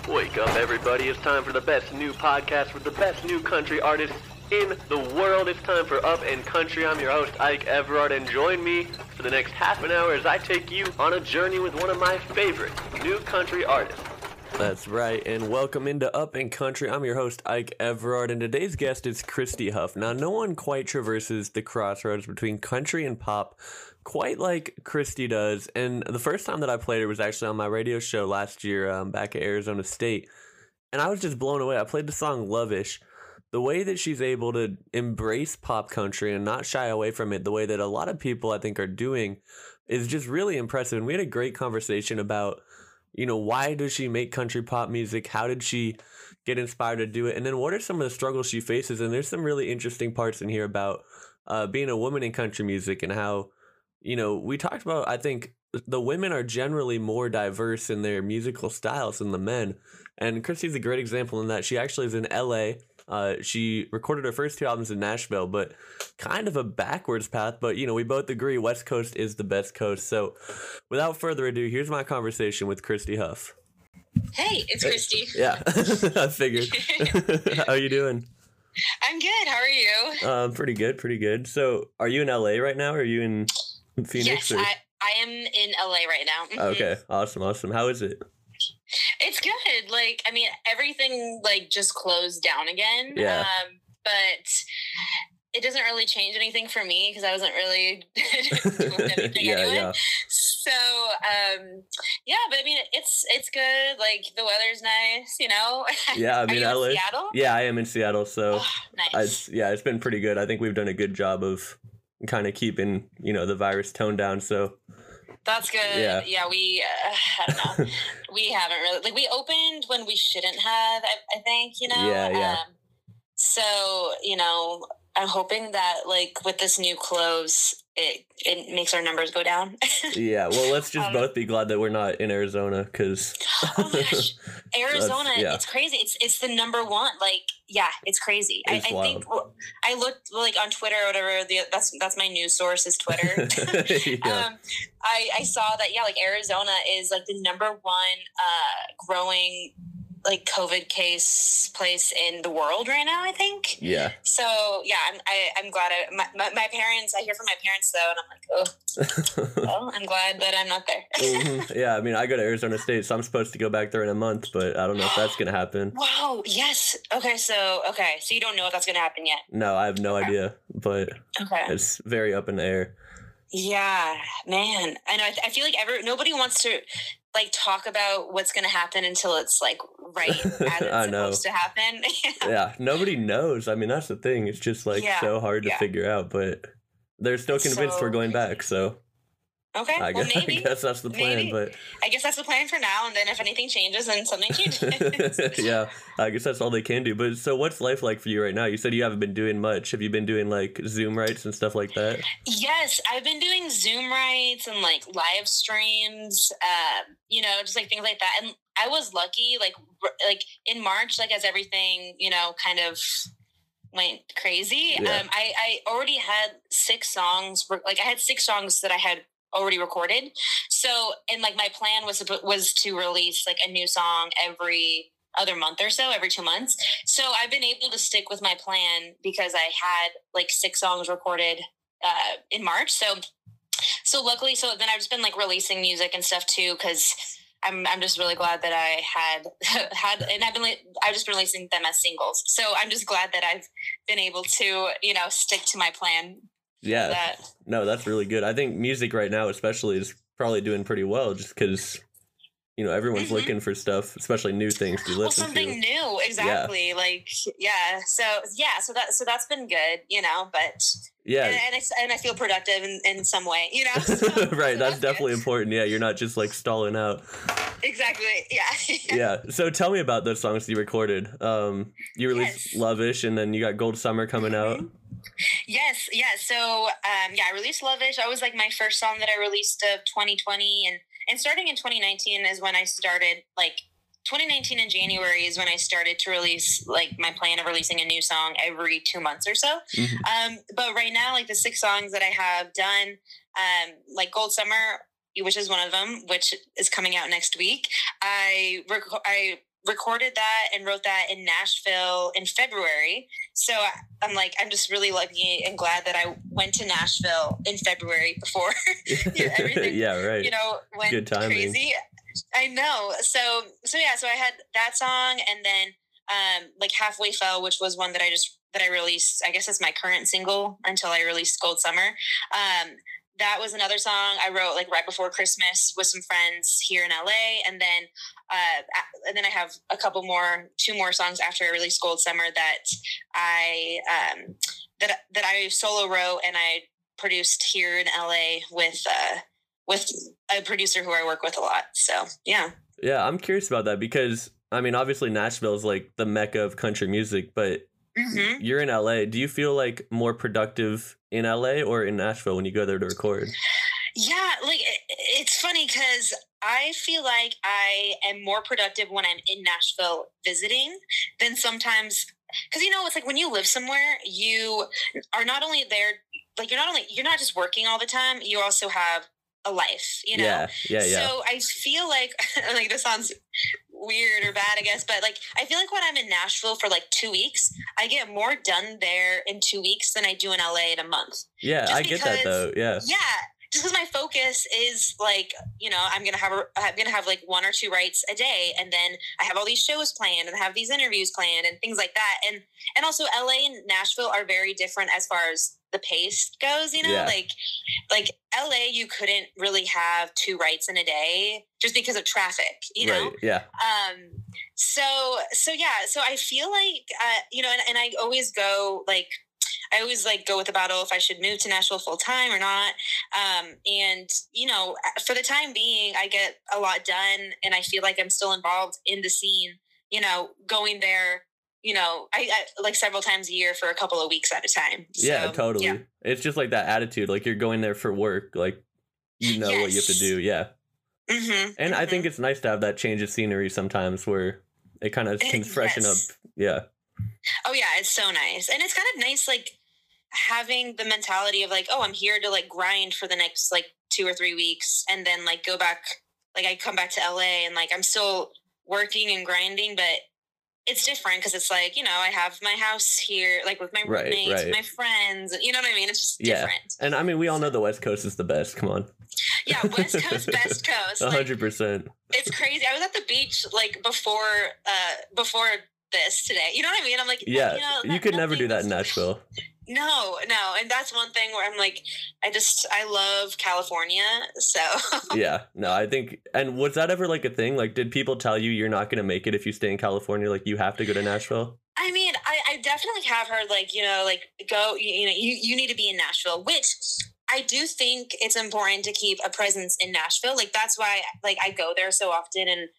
Wake up, everybody. It's time for the best new podcast with the best new country artists in the world. It's time for Up and Country. I'm your host, Ike Everard, and join me for the next half an hour as I take you on a journey with one of my favorite new country artists. That's right, and welcome into Up and Country. I'm your host, Ike Everard, and today's guest is Christy Huff. Now, no one quite traverses the crossroads between country and pop quite like Christy does, and the first time that I played her was actually on my radio show last year back at Arizona State, and I was just blown away. I played the song Love-ish. The way that she's able to embrace pop country and not shy away from it, the way that a lot of people I think are doing, is just really impressive. And we had a great conversation about, you know, why does she make country pop music? How did she get inspired to do it? And then what are some of the struggles she faces? And there's some really interesting parts in here about being a woman in country music and how, you know, we talked about, I think the women are generally more diverse in their musical styles than the men. And Christy's a great example in that. She actually is in LA. She recorded her first two albums in Nashville, but kind of a backwards path. But, you know, we both agree West Coast is the best coast. So without further ado, here's my conversation with Christy Huff. Hey, it's Christy. Yeah, I figured. How you doing? I'm good. How are you? Pretty good, pretty good. So are you in LA right now? Or are you in Phoenix? Yes, I am in LA right now. Mm-hmm. Okay, awesome. How is it? It's good. Like, I mean, everything like just closed down again. Yeah. But it doesn't really change anything for me because I wasn't really doing anything anyway. Yeah. So, but I mean, it's good. Like, the weather's nice, you know? Yeah, I mean, Are you LA. in Seattle? Yeah, I am in Seattle. So, nice. It's been pretty good. I think we've done a good job of kind of keeping, you know, the virus toned down. So, that's good. Yeah, we, I don't know. We haven't really, like, we opened when we shouldn't have, I think, you know? Yeah. So, you know, I'm hoping that, like, with this new close, it makes our numbers go down. Yeah, well, let's just both be glad that we're not in Arizona, because... Oh, my gosh. Arizona, it's crazy. It's the number one. Like, yeah, it's crazy. It's I wild. think I looked, like, on Twitter or whatever. That's my news source is Twitter. Yeah. I saw that, yeah, like, Arizona is, like, the number one growing, like, COVID case place in the world right now, I think. Yeah. So, yeah, I'm glad. My parents, I hear from my parents, though, and I'm like, oh, well, I'm glad that I'm not there. Mm-hmm. Yeah, I mean, I go to Arizona State, so I'm supposed to go back there in a month, but I don't know if that's going to happen. Wow, yes. Okay, so you don't know if that's going to happen yet? No, I have no idea, but it's very up in the air. Yeah, man. I know. I feel like nobody wants to, like, talk about what's going to happen until it's, like, right as it's supposed to happen. Yeah, nobody knows. I mean, that's the thing. It's just, like, so hard to figure out, but they're still convinced we're going back, so... Okay, I guess that's the plan, but... I guess that's the plan for now, and then if anything changes, then something changes. Yeah, I guess that's all they can do. But so what's life like for you right now? You said you haven't been doing much. Have you been doing, like, Zoom rights and stuff like that? Yes, I've been doing Zoom rights and, like, live streams, you know, just, like, things like that. And I was lucky, like in March, like, as everything, you know, kind of... went crazy. Yeah. I already had 6 songs. Like, I had 6 songs that I had already recorded. So, and, like, my plan was to release, like, a new song every other month or so, every 2 months. So I've been able to stick with my plan because I had, like, 6 songs recorded in March. So luckily, then I've just been, like, releasing music and stuff too, because I'm just really glad that I had and I've just been releasing them as singles. So I'm just glad that I've been able to, you know, stick to my plan. Yeah. No, that's really good. I think music right now especially is probably doing pretty well just because, you know, everyone's looking for stuff, especially new things to listen to. Something new, exactly. Yeah. Like, yeah. So that's been good, you know, but yeah. And I feel productive in some way, you know? So, right. so that's definitely good. Important. Yeah. You're not just, like, stalling out. Exactly. Yeah. Yeah. So tell me about those songs you recorded. You released Love-ish, and then you got Gold Summer coming out. Yes. Yeah. So, I released Love-ish. That was, like, my first song that I released of 2020. And starting in 2019 is when I started, like, 2019 in January is when I started to release, like, my plan of releasing a new song every 2 months or so. Mm-hmm. But right now, like, the 6 songs that I have done, like Gold Summer, which is one of them, which is coming out next week. I recorded that and wrote that in Nashville in February. So I'm just really lucky and glad that I went to Nashville in February before everything, yeah, right. Went good timing. Crazy. I know. So I had that song, and then like Halfway Fell, which was one that I released. I guess it's my current single until I released Gold Summer. That was another song I wrote like right before Christmas with some friends here in LA. And then I have two more songs after I released Gold Summer that I solo wrote and I produced here in LA with a producer who I work with a lot. So, yeah. Yeah, I'm curious about that because, I mean, obviously Nashville is like the mecca of country music, but you're in LA. Do you feel like more productive in LA or in Nashville when you go there to record? Yeah, like it's funny because I feel like I am more productive when I'm in Nashville visiting than sometimes, because it's like when you live somewhere, you are not only there, like you're not just working all the time, you also have a life, Yeah. So I feel like this sounds weird or bad, I guess, but like I feel like when I'm in Nashville for like 2 weeks, I get more done there in 2 weeks than I do in LA in a month. Yeah, I get that though. Yeah, just because my focus is like, I'm gonna have like 1 or 2 writes a day, and then I have all these shows planned and I have these interviews planned and things like that, and also LA and Nashville are very different as far as the pace goes, like LA, you couldn't really have 2 writes in a day just because of traffic, Right, yeah. So I feel like, and I always go go with the battle if I should move to Nashville full time or not. And, for the time being, I get a lot done and I feel like I'm still involved in the scene, going there, I like several times a year for a couple of weeks at a time. Yeah, totally. Yeah. It's just like that attitude, like you're going there for work, like, what you have to do. Yeah. And I think it's nice to have that change of scenery sometimes where it kind of can freshen up. Yeah. Oh yeah. It's so nice. And it's kind of nice, like having the mentality of like, oh, I'm here to like grind for the next like 2 or 3 weeks and then like go back. Like I come back to LA and like, I'm still working and grinding, but it's different because it's like, I have my house here, like with my roommates, my friends, you know what I mean? It's just different. And I mean, we all know the West Coast is the best. Come on. Yeah, West Coast, best coast. 100%. It's crazy. I was at the beach like before this today. You know what I mean? I'm like, yeah, you could never do that in Nashville. No. And that's one thing where I'm like, I love California. So yeah, no, I think, and was that ever like a thing? Like, did people tell you you're not going to make it if you stay in California? Like you have to go to Nashville? I mean, I definitely have heard like, like go, you need to be in Nashville, which I do think it's important to keep a presence in Nashville. Like, that's why like I go there so often and,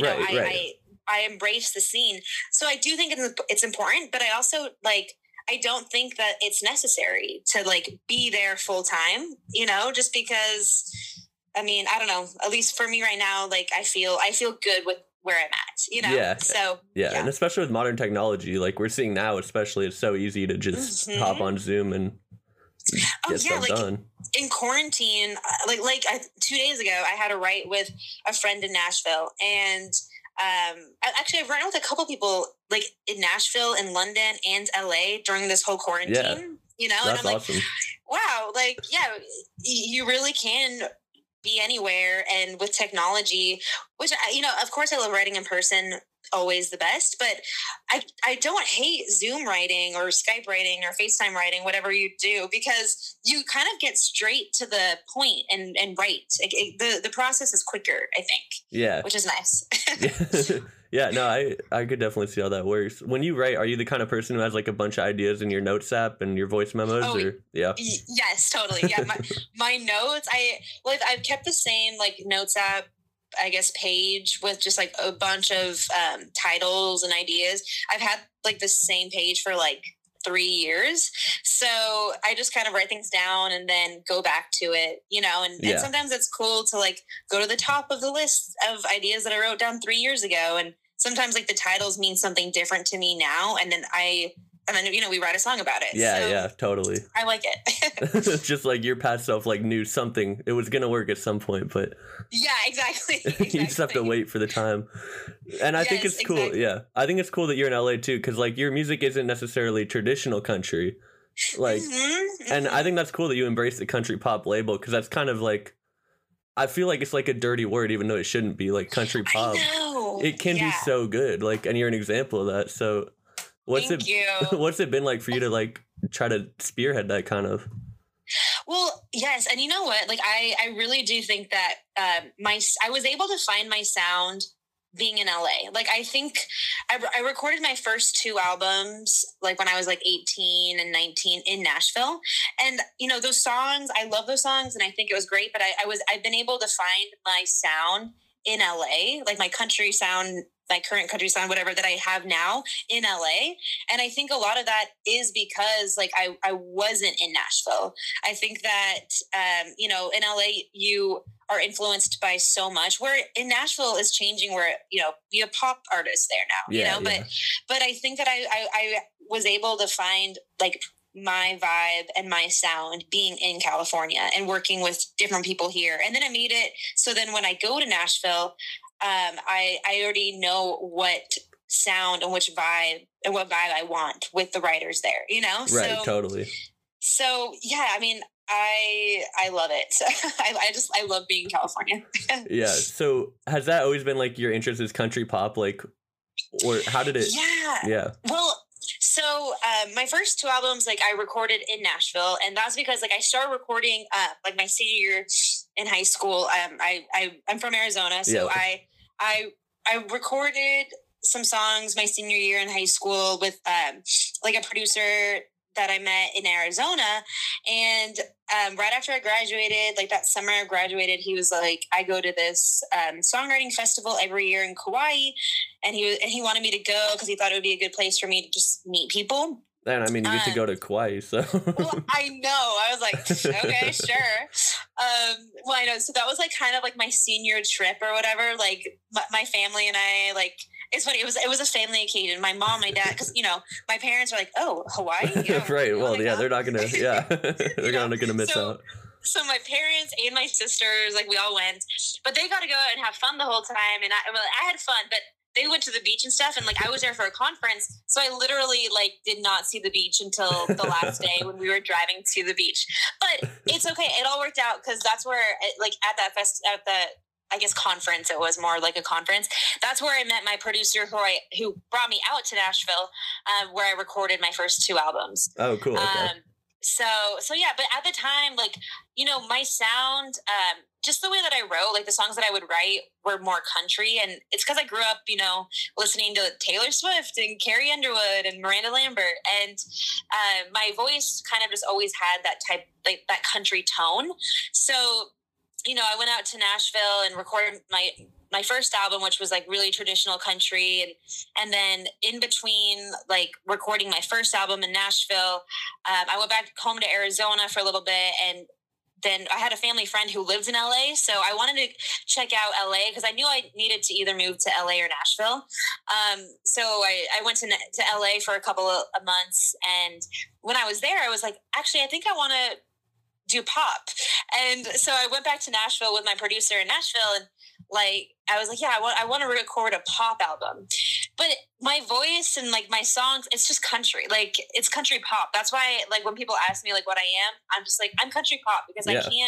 I embrace the scene. So I do think it's important, but I also like, I don't think that it's necessary to like be there full time, just because, I mean, I don't know, at least for me right now, like I feel good with where I'm at, Yeah. So yeah. And especially with modern technology, like we're seeing now, especially it's so easy to just hop on Zoom and get stuff done. In quarantine, like 2 days ago, I had a write with a friend in Nashville, and actually I've written with a couple people like in Nashville and London and LA during this whole quarantine, that's and I'm awesome. like, wow, like, yeah, you really can be anywhere. And with technology, which, of course I love writing in person, always the best, but I don't hate Zoom writing or Skype writing or FaceTime writing, whatever you do, because you kind of get straight to the point and write. The process is quicker, I think. Yeah. Which is nice. Yeah, no, I could definitely see how that works. When you write, are you the kind of person who has like a bunch of ideas in your notes app and your voice memos? Yes, totally. Yeah. My notes, I've kept the same like notes app, I guess, page with just like a bunch of titles and ideas. I've had like the same page for like 3 years. So I just kind of write things down and then go back to it, and sometimes it's cool to like go to the top of the list of ideas that I wrote down 3 years ago. And sometimes like the titles mean something different to me now. And then I and then, we write a song about it. Yeah, so yeah, totally. I like it. Just like your past self like knew something, it was gonna work at some point, but yeah, exactly. you just have to wait for the time. And I think it's cool. Exactly. Yeah, I think it's cool that you're in LA too, because like your music isn't necessarily traditional country, like, and I think that's cool that you embrace the country pop label, because that's kind of like, I feel like it's like a dirty word, even though it shouldn't be. Like country pop, it can be so good, like, and you're an example of that. So what's it been like for you to like try to spearhead that kind of? Well, yes. And you know what? Like, I really do think that I was able to find my sound being in LA. Like, I think I recorded my first 2 albums, like when I was like 18 and 19 in Nashville. And, those songs, I love those songs and I think it was great, but I've been able to find my sound in LA, like my country sound, my current country sound, whatever that I have now in LA. And I think a lot of that is because like I wasn't in Nashville. I think that, in LA, you are influenced by so much, where in Nashville is changing, where, be a pop artist there now, but I think that I was able to find like my vibe and my sound being in California and working with different people here. And then I made it so then when I go to Nashville, I already know what sound and what vibe I want with the writers there, Right, totally. So yeah, I mean, I love it. So I love being in California. Yeah. So has that always been like your interest is country pop, like, or how did it? Yeah. Well, so my first 2 albums, like I recorded in Nashville, and that's because like I started recording like my senior year in high school. I'm from Arizona, so I recorded some songs my senior year in high school with like a producer that I met in Arizona. And right after I graduated, like that summer I graduated, he was like, I go to this songwriting festival every year in Kauai. And he wanted me to go because he thought it would be a good place for me to just meet people. And I mean, you get to go to Kauai, so. Well, I know. I was like, okay, sure. Well, I know. So that was like kind of like my senior trip or whatever. Like my family and I, like, it's funny. It was a family occasion. My mom, my dad, because my parents are like, "Oh, Hawaii." Right. Well, yeah, they're not gonna. Yeah, they're not gonna miss out. So my parents and my sisters, like, we all went, but they got to go and have fun the whole time, and I had fun, but they went to the beach and stuff, and like I was there for a conference, so I literally like did not see the beach until the last day when we were driving to the beach. But it's okay; it all worked out because that's where, like, at the I guess conference, it was more like a conference. That's where I met my producer who brought me out to Nashville, where I recorded my first 2 albums. Oh, cool. Okay. So yeah, but at the time, like, my sound, just the way that I wrote, like the songs that I would write were more country. And it's because I grew up, listening to Taylor Swift and Carrie Underwood and Miranda Lambert. And my voice kind of just always had that type, like that country tone. So, I went out to Nashville and recorded my first album, which was like really traditional country. And then in between like recording my first album in Nashville, I went back home to Arizona for a little bit. And then I had a family friend who lives in LA. So I wanted to check out LA because I knew I needed to either move to LA or Nashville. So I went to LA for a couple of months. And when I was there, I was like, actually, I think I want to do pop. And so I went back to Nashville with my producer in Nashville, and like I was like, yeah, I want to record a pop album. But my voice and like my songs, it's just country. Like it's country pop. That's why like when people ask me like what I am, I'm just like, I'm country pop because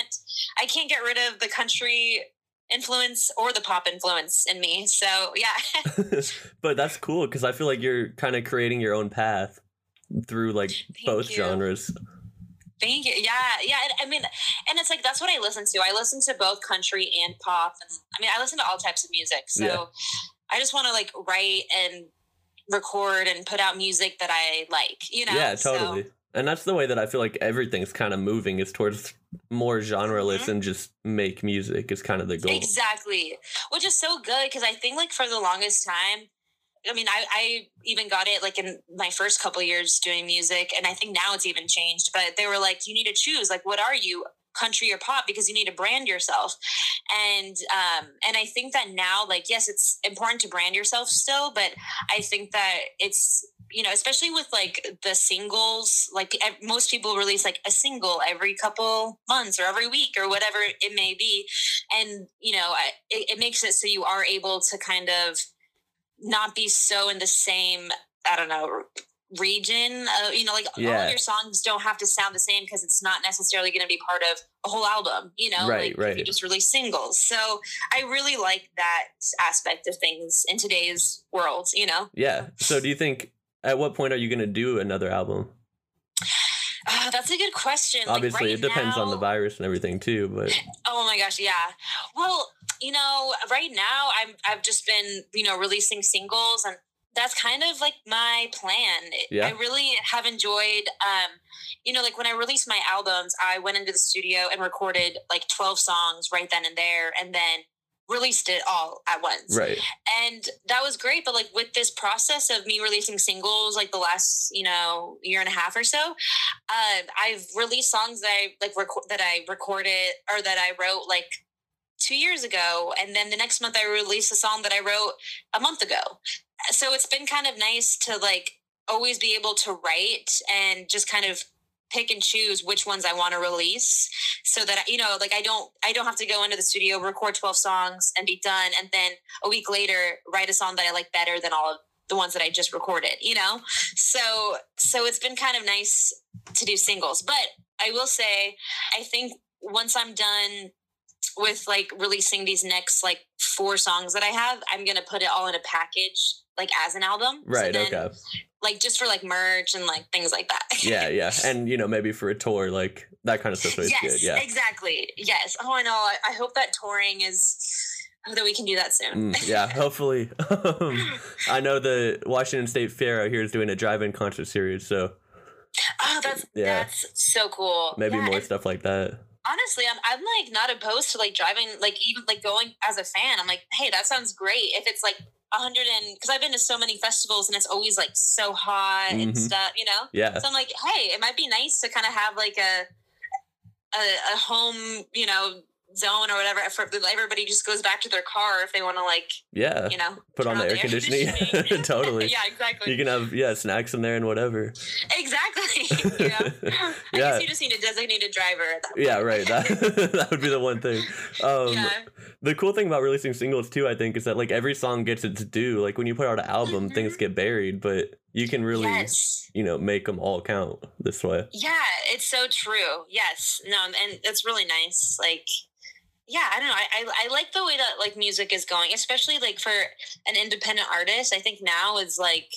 I can't get rid of the country influence or the pop influence in me. So yeah. But that's cool because I feel like you're kind of creating your own path through like both genres. Thank you. Yeah. I mean, and it's like, that's what I listen to. I listen to both country and pop. And I mean, I listen to all types of music. So I just want to like write and record and put out music that I like, Yeah, totally. So. And that's the way that I feel like everything's kind of moving is towards more genreless and just make music is kind of the goal. Exactly. Which is so good because I think like for the longest time, I mean, I even got it like in my first couple of years doing music, and I think now it's even changed, but they were like, you need to choose, like, what are you, country or pop? Because you need to brand yourself. And I think that now, like, yes, it's important to brand yourself still, but I think that it's you know, especially with like the singles, like most people release like a single every couple months or every week or whatever it may be. And, you know, it makes it so you are able to kind of not be so in the same, I don't know, region. You know, like all of your songs don't have to sound the same because it's not necessarily going to be part of a whole album, you know, right. If you just release singles. So I really like that aspect of things in today's world, you know? Yeah. So do you think, at what point are you going to do another album? That's a good question. Obviously, like it depends on the virus and everything too, but. Oh my gosh, yeah. Well, you know, right now I've just been, you know, releasing singles, and that's kind of like my plan. Yeah. I really have enjoyed, you know, like when I released my albums, I went into the studio and recorded like 12 songs right then and there, and then released it all at once. Right. And that was great. But like with this process of me releasing singles, like the last, you know, year and a half or so, I've released songs that I recorded or that I wrote like 2 years ago. And then the next month I released a song that I wrote a month ago. So it's been kind of nice to like always be able to write and just kind of pick and choose which ones I want to release, so that, you know, like I don't have to go into the studio, record 12 songs and be done, and then a week later write a song that I like better than all of the ones that I just recorded, you know? So it's been kind of nice to do singles. But I will say, I think once I'm done with like releasing these next like 4 songs that I have, I'm going to put it all in a package, like as an album. Right. So then, okay. Like just for like merch and like things like that. Yeah. And, you know, maybe for a tour, like that kind of stuff is good. Yeah, exactly. Yes. Oh, I know. I hope that touring that we can do that soon. Yeah, hopefully. I know the Washington State Fair out here is doing a drive-in concert series, so. Oh, that's so cool. Maybe more stuff like that. Honestly, I'm like not opposed to like driving, like even like going as a fan. I'm like, hey, that sounds great. If it's like 100 because I've been to so many festivals and it's always like so hot and stuff, you know? Yeah. So I'm like, hey, it might be nice to kind of have like a home, you know, zone or whatever. For everybody just goes back to their car if they want to like, you know, put on the air conditioning. Totally. Yeah, exactly. You can have snacks in there and whatever. Exactly. You know? I guess you just need a designated driver at that point. Yeah, right. That would be the one thing. The cool thing about releasing singles too, I think, is that like every song gets its due. Like when you put out an album, things get buried, but you can really, you know, make them all count this way. Yeah, it's so true. Yes. No, and it's really nice. Like, yeah, I don't know. I like the way that like music is going, especially like for an independent artist. I think now is like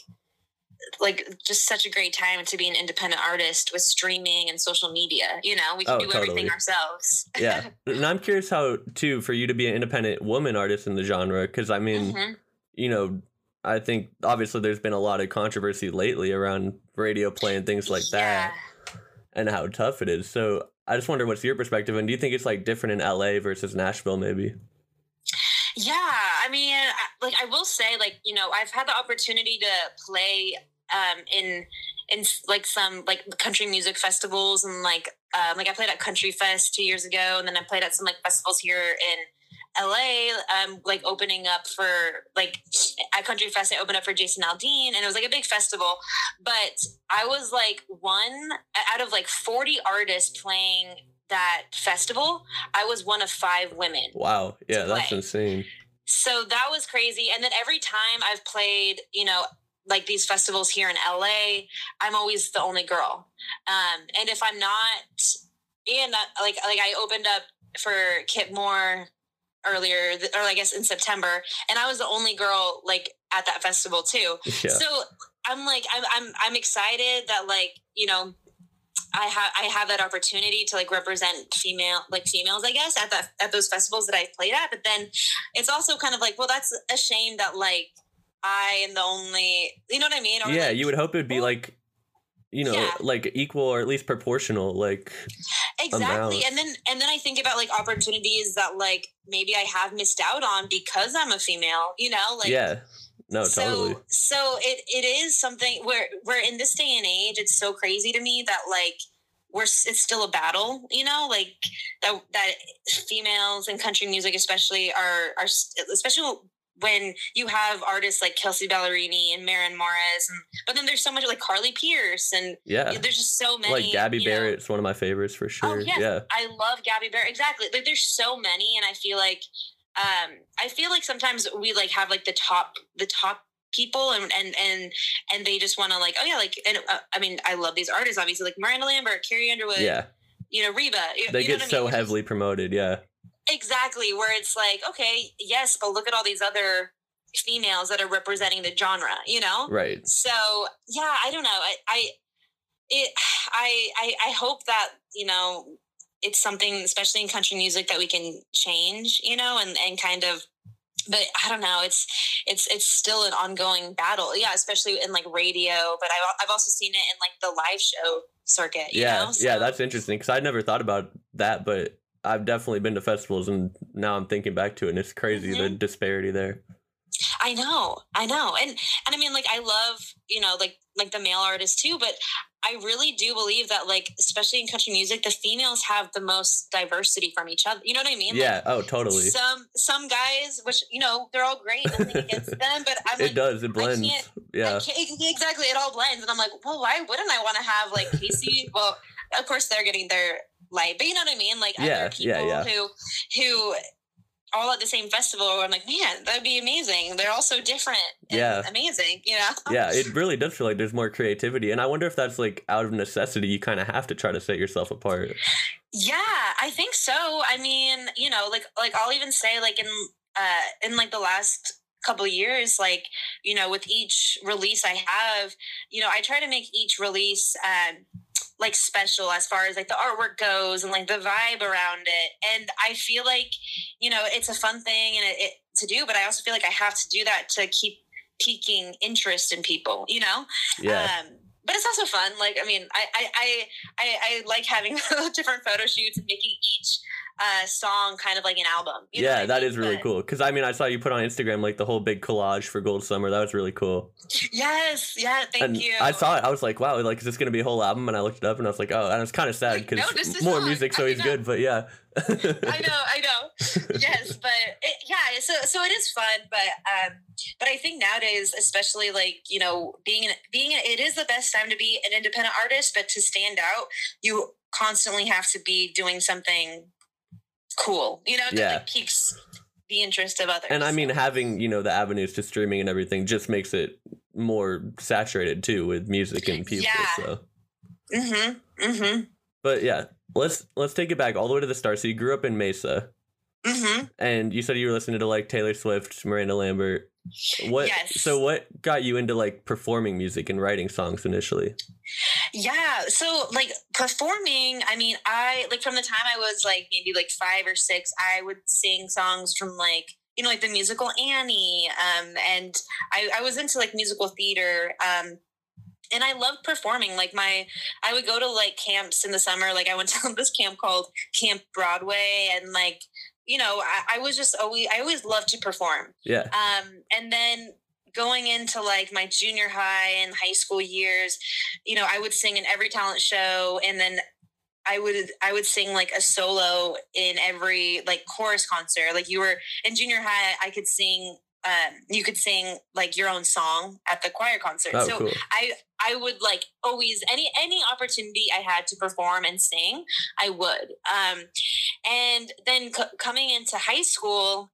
just such a great time to be an independent artist with streaming and social media. You know, we can do everything ourselves. Yeah. And I'm curious how, too, for you to be an independent woman artist in the genre, because I mean, you know, I think obviously there's been a lot of controversy lately around radio play and things like that and how tough it is. So I just wonder, what's your perspective? And do you think it's like different in LA versus Nashville, maybe? Yeah. I mean, like I will say, like, you know, I've had the opportunity to play in like some like country music festivals, and like I played at Country Fest 2 years ago, and then I played at some like festivals here in LA, like opening up for like at Country Fest, I opened up for Jason Aldean, and it was like a big festival. But I was like one out of like 40 artists playing that festival. I was one of 5 women. Wow. Yeah, that's insane. So that was crazy. And then every time I've played, you know, like these festivals here in LA, I'm always the only girl. And if I'm not, and like I opened up for Kip Moore earlier, or I guess in September, and I was the only girl like at that festival too. Yeah. So I'm like, I'm excited that like, you know, I have that opportunity to like represent females, I guess, at those festivals that I played at. But then it's also kind of like, well, that's a shame that like I am the only, you know what I mean? Or yeah, like, you would hope it would be like, you know, like equal or at least proportional, like exactly. amount. And then I think about like opportunities that like maybe I have missed out on because I'm a female, you know, like no, totally. So it is something where in this day and age, it's so crazy to me that like it's still a battle, you know, like that females in country music especially are especially when you have artists like Kelsey Ballerini and Maren Morris, but then there's so much like Carly Pierce, and there's just so many. Like Gabby Barrett's one of my favorites for sure. Oh, yes. Yeah, I love Gabby Barrett. Exactly. Like there's so many, and I feel like sometimes we like have like the top people and they just want to like, oh yeah, like, and I mean, I love these artists obviously, like Miranda Lambert, Carrie Underwood, Reba. They get so heavily promoted. Yeah. Exactly, where it's like, okay, yes, but look at all these other females that are representing the genre, Right. So yeah, I don't know. I hope that, it's something, especially in country music, that we can change, and kind of, but I don't know. It's still an ongoing battle. Yeah. Especially in like radio, but I've also seen it in like the live show circuit. You know? So, yeah. That's interesting. 'Cause I'd never thought about that, but I've definitely been to festivals, and now I'm thinking back to it, and it's crazy the disparity there. I know. And I mean, like, I love, like the male artists too, but I really do believe that, like, especially in country music, the females have the most diversity from each other. You know what I mean? Yeah. Like, oh, totally. Some guys, which, they're all great, nothing against them, but I'm like, it does. It blends. Yeah. Exactly. It all blends. And I'm like, well, why wouldn't I want to have like Casey? Well, of course they're getting their light, but you know what I mean? Like other people who all at the same festival, I'm like, man, that'd be amazing. They're all so different. And amazing, Yeah, it really does feel like there's more creativity. And I wonder if that's like out of necessity, you kind of have to try to set yourself apart. Yeah, I think so. I mean, like I'll even say like in like the last couple of years, like, with each release I have, I try to make each release, like special as far as like the artwork goes and like the vibe around it. And I feel like, it's a fun thing and it to do, but I also feel like I have to do that to keep piquing interest in people, Yeah. But it's also fun. Like, I mean, I like having different photo shoots and making each song kind of like an album. Yeah, that is really cool. Because I mean, I saw you put on Instagram like the whole big collage for Gold Summer. That was really cool. Yes, yeah, thank you. I saw it. I was like, wow, like, is this going to be a whole album? And I looked it up and I was like, oh, and it's kind of sad because more music's always good. But yeah. I know. Yes, but so it is fun. But I think nowadays, especially like, it is the best time to be an independent artist, but to stand out, you constantly have to be doing something cool, that like keeps the interest of others. And I mean, having, the avenues to streaming and everything just makes it more saturated too with music and people. Yeah. So. But yeah, let's take it back all the way to the start. So you grew up in Mesa. And you said you were listening to like Taylor Swift, Miranda Lambert. So what got you into like performing music and writing songs initially? Yeah. So like performing, I mean, I like from the time I was like maybe like 5 or 6, I would sing songs from like, like the musical Annie. And I was into like musical theater. And I loved performing. Like I would go to like camps in the summer. Like I went to this camp called Camp Broadway, and like, I always loved to perform. Yeah. And then going into like my junior high and high school years, I would sing in every talent show, and then I would sing like a solo in every like chorus concert. Like you were in junior high, I could sing. You could sing like your own song at the choir concert. Oh, so cool. I would like always any opportunity I had to perform and sing, I would. And then coming into high school,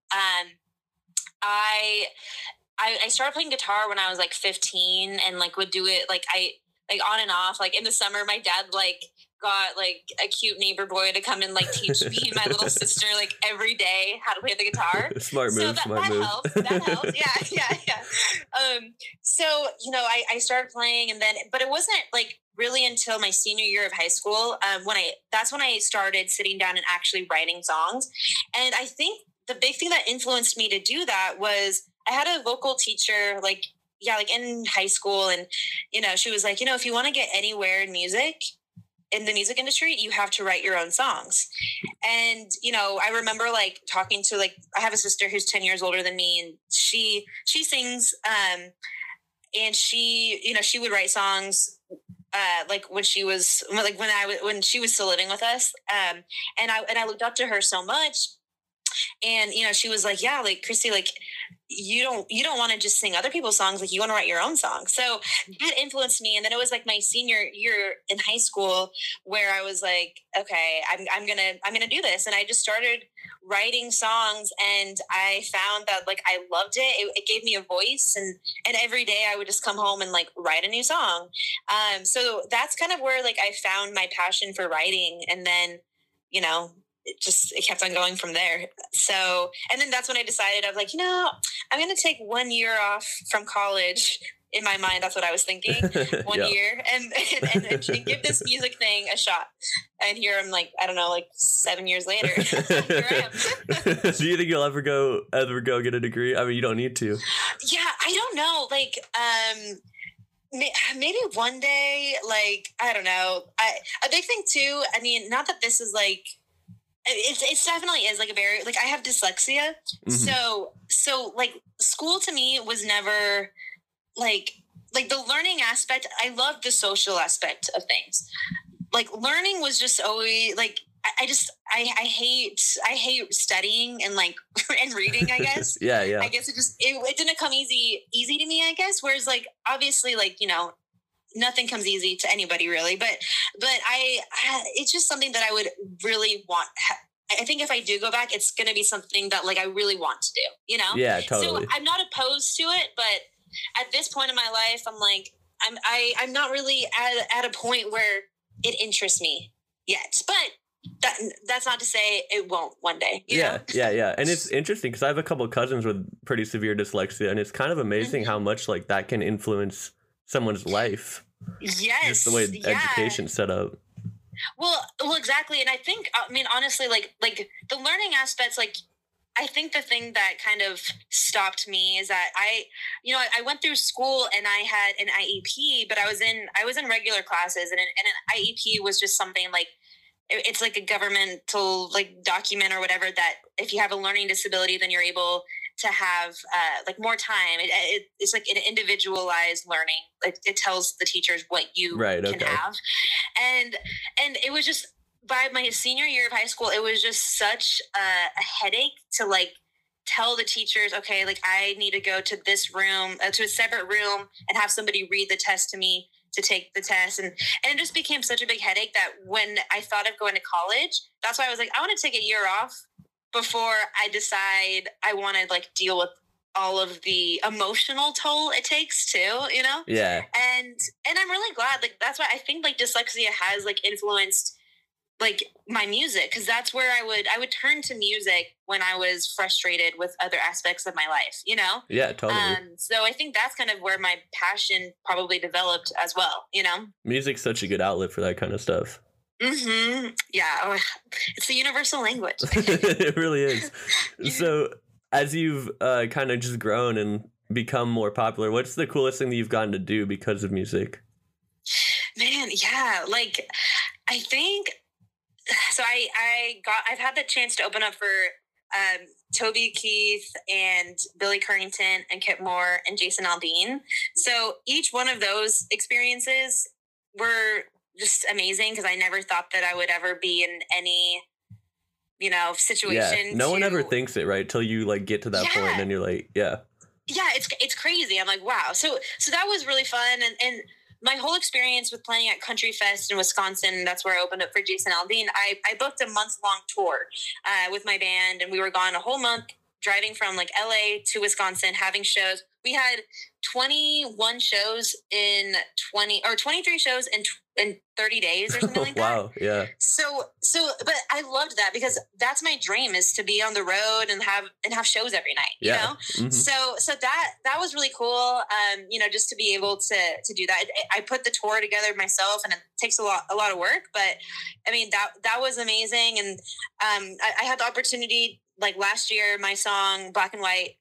I started playing guitar when I was like 15, and like would do it like on and off. Like in the summer, my dad like got like a cute neighbor boy to come and like teach me and my little sister like every day how to play the guitar. Smart move. So that helps. That helps. Yeah. So I started playing, and then, but it wasn't like really until my senior year of high school that's when I started sitting down and actually writing songs. And I think the big thing that influenced me to do that was I had a vocal teacher like in high school, and she was like, if you want to get anywhere in the music industry, you have to write your own songs. And, I remember like talking to like, I have a sister who's 10 years older than me, and she sings, and she would write songs, like when she was still living with us. And I looked up to her so much. And, you know, she was like, yeah, like, Christy, like, you don't want to just sing other people's songs. Like, you want to write your own songs. So that influenced me. And then it was like my senior year in high school where I was like, okay, I'm going to do this. And I just started writing songs, and I found that like, I loved it. It gave me a voice, and every day I would just come home and like write a new song. So that's kind of where like I found my passion for writing. And then, you know, it kept on going from there. So, and then that's when I decided, I was like, you know, I'm going to take 1 year off from college. In my mind, that's what I was thinking. 1 year and give this music thing a shot. And here I'm like, I don't know, like 7 years later. Here I am. Do you think you'll ever go get a degree? I mean, you don't need to. Yeah, I don't know. Like, maybe one day, like, I don't know. A big thing too, I mean, not that this is like, it definitely is like a very, like, I have dyslexia. Mm-hmm. So like school to me was never like the learning aspect. I love the social aspect of things. Like learning was just always like, I hate studying and like, and reading, I guess. Yeah. I guess it didn't come easy to me, I guess. Whereas like, obviously, like, you know, nothing comes easy to anybody really, but it's just something that I would really want. I think if I do go back, it's going to be something that like I really want to do, you know? Yeah, totally. So I'm not opposed to it, but at this point in my life, I'm like, I'm not really at a point where it interests me yet, but that's not to say it won't one day. You know? Yeah. And it's interesting because I have a couple of cousins with pretty severe dyslexia, and it's kind of amazing how much like that can influence someone's life. Yes. Just the way education's set up. Well, exactly. And I think, I mean, honestly, like the learning aspects, like, I think the thing that kind of stopped me is that I went through school and I had an IEP, but I was in regular classes, and an IEP was just something like, it's like a governmental like document or whatever that if you have a learning disability, then you're able to have like more time. It's like an individualized learning. It tells the teachers what you can have. And it was just by my senior year of high school, it was just such a headache to like tell the teachers, okay, like I need to go to this room, to a separate room and have somebody read the test to me to take the test. And it just became such a big headache that when I thought of going to college, that's why I was like, I want to take a year off before I decide I want to like deal with all of the emotional toll it takes too, you know? Yeah. And I'm really glad, like, that's why I think like dyslexia has like influenced like my music. Cause that's where I would turn to music when I was frustrated with other aspects of my life, you know? Yeah, totally. So I think that's kind of where my passion probably developed as well, you know? Music's such a good outlet for that kind of stuff. Mm-hmm. Yeah. It's the universal language. It really is. So as you've kind of just grown and become more popular, what's the coolest thing that you've gotten to do because of music? Man, yeah. Like, I think, so I've had the chance to open up for Toby Keith and Billy Currington and Kip Moore and Jason Aldean. So each one of those experiences were just amazing because I never thought that I would ever be in any, you know, situation. Yeah, no one ever thinks it, right? Till you like get to that point and then you're like, yeah, it's crazy. I'm like, wow. So that was really fun. And my whole experience with playing at Country Fest in Wisconsin, that's where I opened up for Jason Aldean. I booked a month-long tour with my band, and we were gone a whole month, driving from like LA to Wisconsin, having shows. We had 21 shows in 23 shows in 30 days or something like that. Wow, yeah. So, but I loved that because that's my dream, is to be on the road and have shows every night, you know? Mm-hmm. So that was really cool. You know, just to be able to do that. I put the tour together myself, and it takes a lot of work, but I mean, that was amazing. And I had the opportunity, like last year, my song Black and White,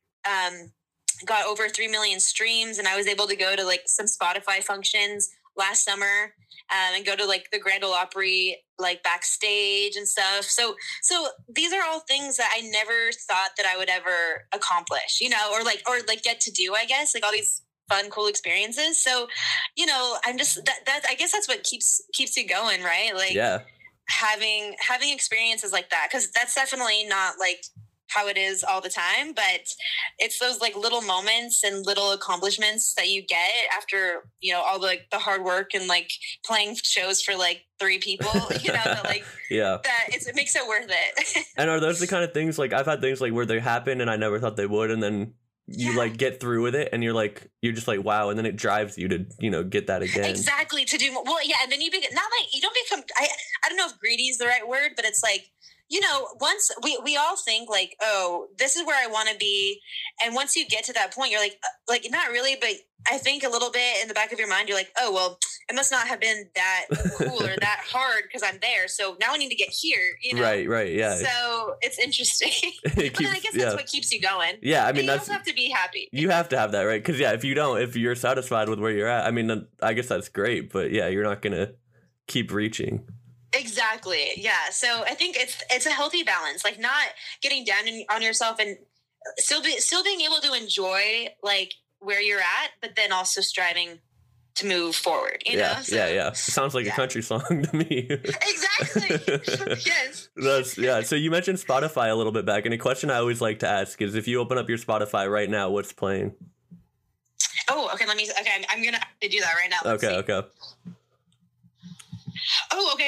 got over 3 million streams, and I was able to go to like some Spotify functions last summer, and go to like the Grand Ole Opry, like backstage and stuff. So these are all things that I never thought that I would ever accomplish, you know, or get to do, I guess, like all these fun, cool experiences. So, you know, I'm just that I guess that's what keeps you going, right? Like, yeah, having experiences like that, because that's definitely not like how it is all the time, but it's those like little moments and little accomplishments that you get after, you know, all the hard work and like playing shows for like 3 people, you know, that like, yeah, that it makes it worth it. And are those the kind of things, like I've had things like where they happen and I never thought they would, and then you like get through with it and you're just like, wow. And then it drives you to, you know, get that again. Exactly. To do more. Well, yeah. And then you don't become, I don't know if greedy is the right word, but it's like, you know, once we all think like, oh, this is where I want to be. And once you get to that point, you're like not really, but I think a little bit in the back of your mind, you're like, oh, well, it must not have been that cool or that hard because I'm there. So now I need to get here, you know? Right. Yeah. So it's interesting. But I guess that's what keeps you going. Yeah. I mean, you also have to be happy. You have to have that, right? Because if you're satisfied with where you're at, I mean, I guess that's great, but yeah, you're not going to keep reaching. Exactly. Yeah. So I think it's a healthy balance, like not getting down on yourself and still being able to enjoy like where you're at, but then also striving to move forward, you know? So, yeah. Sounds like a country song to me. Exactly. Yes. So you mentioned Spotify a little bit back, and a question I always like to ask is, if you open up your Spotify right now, what's playing? Oh, okay. I'm going to do that right now. Okay. Oh, okay.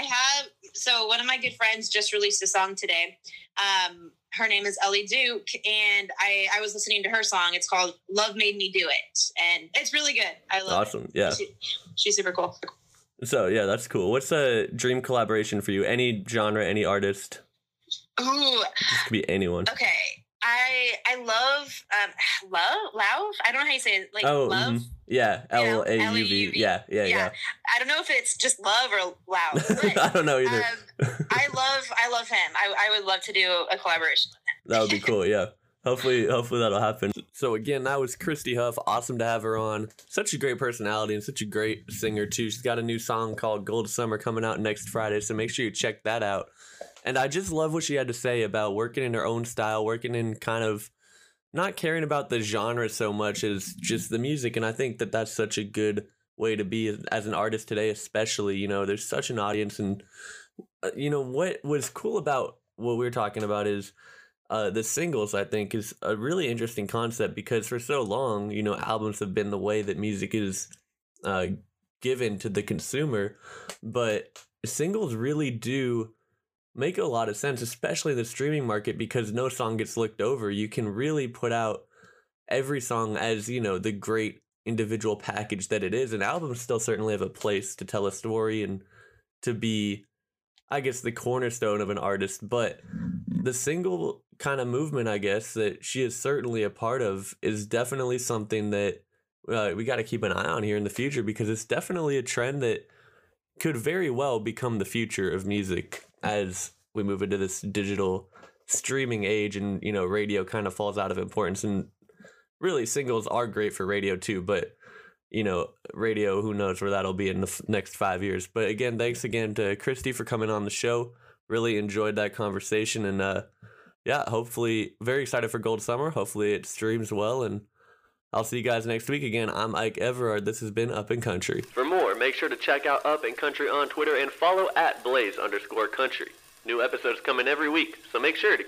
So one of my good friends just released a song today. Her name is Ellie Duke, and I was listening to her song. It's called Love Made Me Do It, and it's really good. I love it. Awesome. Yeah. She's super cool. So, yeah, that's cool. What's a dream collaboration for you? Any genre, any artist? Ooh. This could be anyone. Okay. I love Lauv. I don't know how you say it. Like love. Mm-hmm. Yeah, Lauv. Yeah. I don't know if it's just love or Lauv. I don't know either. I love him. I would love to do a collaboration with him. That would be cool. Yeah. Hopefully that'll happen. So again, that was Christy Huff. Awesome to have her on. Such a great personality and such a great singer too. She's got a new song called Gold Summer coming out next Friday, so make sure you check that out. And I just love what she had to say about working in her own style, working in kind of not caring about the genre so much as just the music. And I think that that's such a good way to be as an artist today, especially, you know, there's such an audience. And, you know, what was cool about what we're talking about is the singles, I think, is a really interesting concept, because for so long, you know, albums have been the way that music is given to the consumer. But singles really do make a lot of sense, especially the streaming market, because no song gets looked over. You can really put out every song as, you know, the great individual package that it is. And albums still certainly have a place to tell a story and to be, I guess, the cornerstone of an artist. But the single kind of movement, I guess, that she is certainly a part of is definitely something that we got to keep an eye on here in the future, because it's definitely a trend that could very well become the future of music as we move into this digital streaming age, and, you know, radio kind of falls out of importance. And really, singles are great for radio too, but, you know, radio, who knows where that'll be in the next 5 years. But again, thanks again to Christy for coming on the show. Really enjoyed that conversation, and yeah, hopefully very excited for Gold Summer. Hopefully it streams well, and I'll see you guys next week again. I'm Ike Everard. This has been Up in Country. For more, make sure to check out Up in Country on Twitter and follow @Blaze_Country. New episodes coming every week, so make sure to